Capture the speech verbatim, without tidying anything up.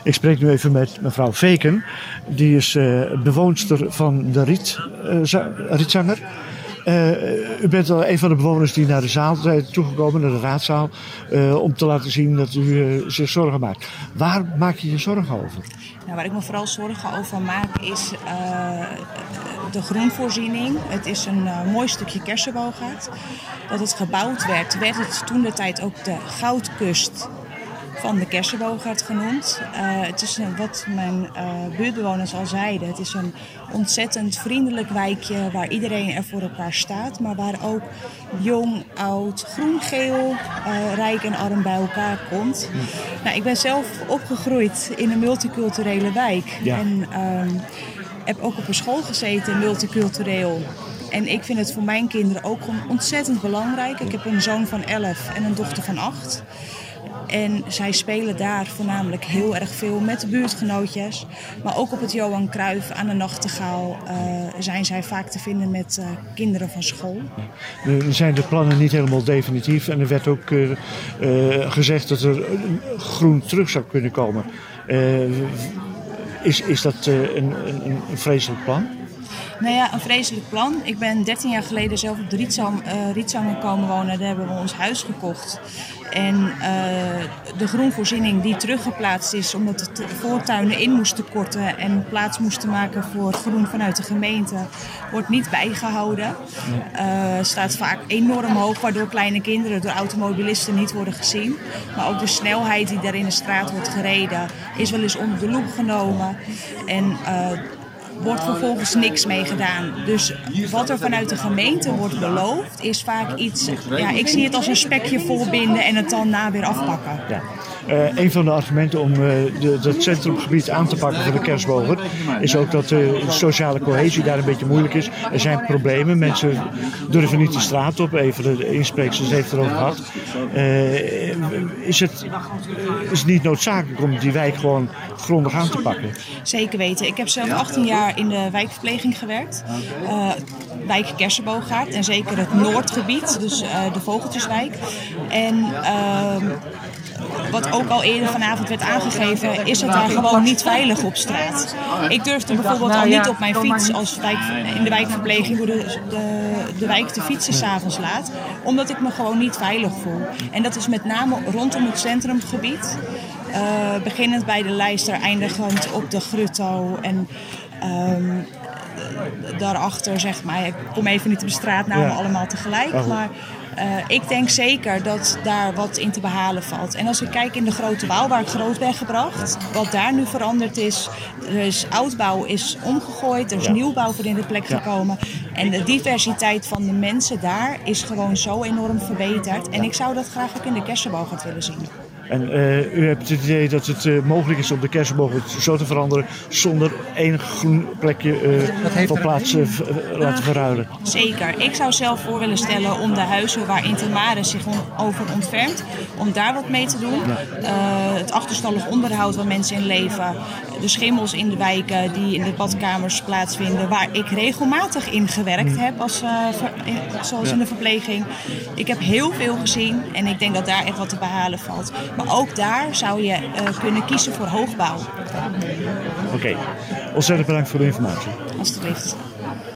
Ik spreek nu even met mevrouw Veken. Die is uh, bewoonster van de Riet, uh, za- Rietzanger. Uh, u bent al een van de bewoners die naar de zaal zijn toegekomen, naar de raadzaal, uh, om te laten zien dat u uh, zich zorgen maakt. Waar maak je je zorgen over? Nou, waar ik me vooral zorgen over maak is uh, de groenvoorziening. Het is een uh, mooi stukje Kersenboogaard. Dat het gebouwd werd, werd het toen de tijd ook de Goudkust van de Kersenboogaard genoemd. Uh, het is een, wat mijn uh, buurtbewoners al zeiden. Het is een ontzettend vriendelijk wijkje waar iedereen er voor elkaar staat. Maar waar ook jong, oud, groen, geel, uh, rijk en arm bij elkaar komt. Ja. Nou, ik ben zelf opgegroeid in een multiculturele wijk. Ja. En uh, heb ook op een school gezeten, multicultureel. En ik vind het voor mijn kinderen ook ontzettend belangrijk. Ik heb een zoon van elf en een dochter van acht. En zij spelen daar voornamelijk heel erg veel met de buurtgenootjes. Maar ook op het Johan Cruijff aan de Nachtegaal uh, zijn zij vaak te vinden met uh, kinderen van school. Nu zijn de plannen niet helemaal definitief. En er werd ook uh, uh, gezegd dat er groen terug zou kunnen komen. Uh, is, is dat uh, een, een, een vreselijk plan? Nou ja, een vreselijk plan. Ik ben dertien jaar geleden zelf op de Rietzang, uh, Rietzanger komen wonen. Daar hebben we ons huis gekocht. En uh, de groenvoorziening die teruggeplaatst is omdat de voortuinen in moesten korten en plaats moesten maken voor groen vanuit de gemeente, wordt niet bijgehouden. Uh, staat vaak enorm hoog, waardoor kleine kinderen door automobilisten niet worden gezien. Maar ook de snelheid die daar in de straat wordt gereden is wel eens onder de loep genomen. En uh, wordt vervolgens niks mee gedaan. Dus wat er vanuit de gemeente wordt beloofd is vaak iets. Ja, ik zie het als een spekje volbinden en het dan na weer afpakken. Ja. Uh, een van de argumenten om uh, de, het centrumgebied aan te pakken voor de Kersenboogaard is ook dat uh, de sociale cohesie daar een beetje moeilijk is. Er zijn problemen, mensen durven niet de straat op. Even de inspreekster heeft erover gehad. Uh, is, het, is het niet noodzakelijk om die wijk gewoon grondig aan te pakken? Zeker weten. Ik heb zelf achttien jaar in de wijkverpleging gewerkt. Uh, wijk Kersenboogaard en zeker het Noordgebied, dus uh, de Vogeltjeswijk. En uh, wat ook al eerder vanavond werd aangegeven, is het daar gewoon niet veilig op straat. Ik durfde bijvoorbeeld al niet op mijn fiets als wijk, in de wijkverpleging door de, de, de wijk te fietsen 's avonds laat, omdat ik me gewoon niet veilig voel. En dat is met name rondom het centrumgebied. Uh, beginnend bij de Lijster, eindigend op de Grutto en um, daarachter zeg maar, ik kom even niet op de straatnamen ja. allemaal tegelijk, oh. maar uh, ik denk zeker dat daar wat in te behalen valt. En als ik kijk in de Grote Waal, waar ik groot ben gebracht, wat daar nu veranderd is, er is oudbouw is omgegooid, er is ja. nieuwbouw voor in de plek ja. gekomen. En de diversiteit van de mensen daar is gewoon zo enorm verbeterd. En ik zou dat graag ook in de Kersenboogaard willen zien. En uh, u hebt het idee dat het uh, mogelijk is om de Kersenboogaard zo te veranderen zonder één groen plekje uh, van plaats uh, v- uh, laten verruilen? Zeker. Ik zou zelf voor willen stellen om de huizen waar Intermaris zich on- over ontfermt, om daar wat mee te doen. Ja. Uh, het achterstallig onderhoud waar mensen in leven, de schimmels in de wijken die in de badkamers plaatsvinden, waar ik regelmatig in gewerkt mm. heb, als, uh, ver- in, zoals ja. in de verpleging. Ik heb heel veel gezien en ik denk dat daar echt wat te behalen valt. Maar ook daar zou je uh, kunnen kiezen voor hoogbouw. Oké, okay. Ontzettend bedankt voor de informatie. Alsjeblieft.